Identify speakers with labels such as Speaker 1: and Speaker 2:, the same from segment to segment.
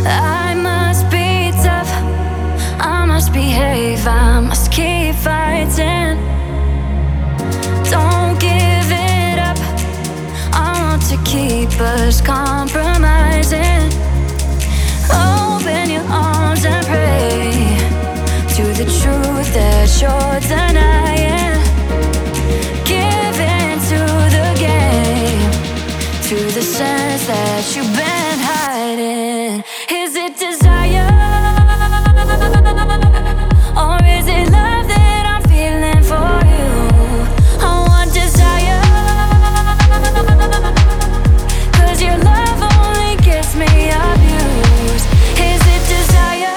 Speaker 1: I must be tough, I must behave, I must keep fighting. Don't give it up, I want to keep us compromising. Open your arms and pray to the truth that you're denying. Give in to the game, to the sense that you've been hiding. Is it desire, or is it love that I'm feeling for you? I want desire, 'cause your love only gets me abused. Is it desire?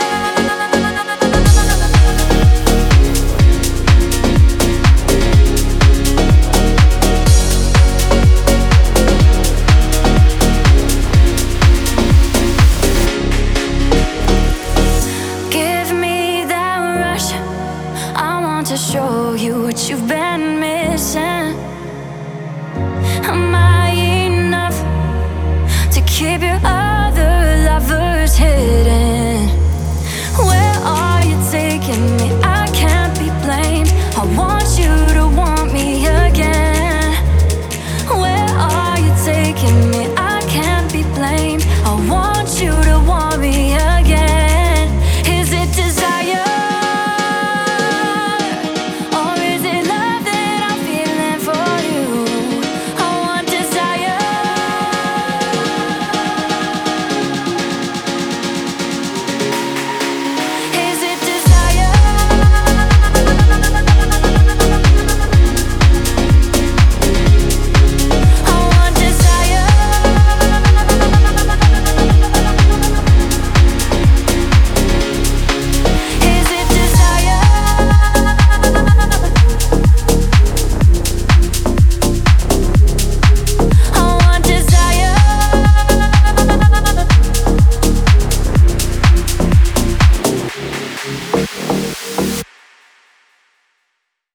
Speaker 1: To show you what you've been missing. Am I enough to keep your other lovers hidden? Where are you taking me? I can't be blamed. I want you to want me again. Where are you taking me? I can't be blamed. I want you to want